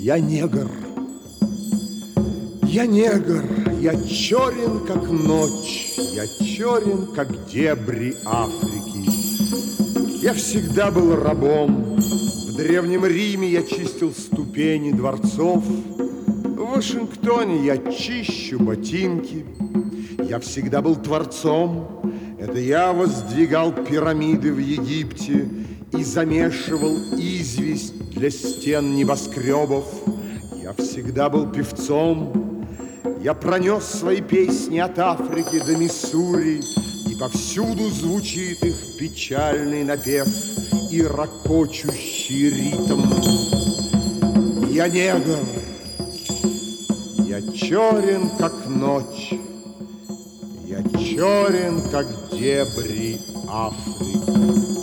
Я негр, я негр, я черен, как ночь, я черен, как дебри Африки. Я всегда был рабом. В Древнем Риме я чистил ступени дворцов. В Вашингтоне я чищу ботинки. Я всегда был творцом. Это я воздвигал пирамиды в Египте и замешивал известь для стен небоскребов. Я всегда был певцом. Я пронес свои песни от Африки до Миссури, и повсюду звучит их печальный напев и ракочущий ритм. Я негр, я черен, как ночь, я черен, как дебри Африки.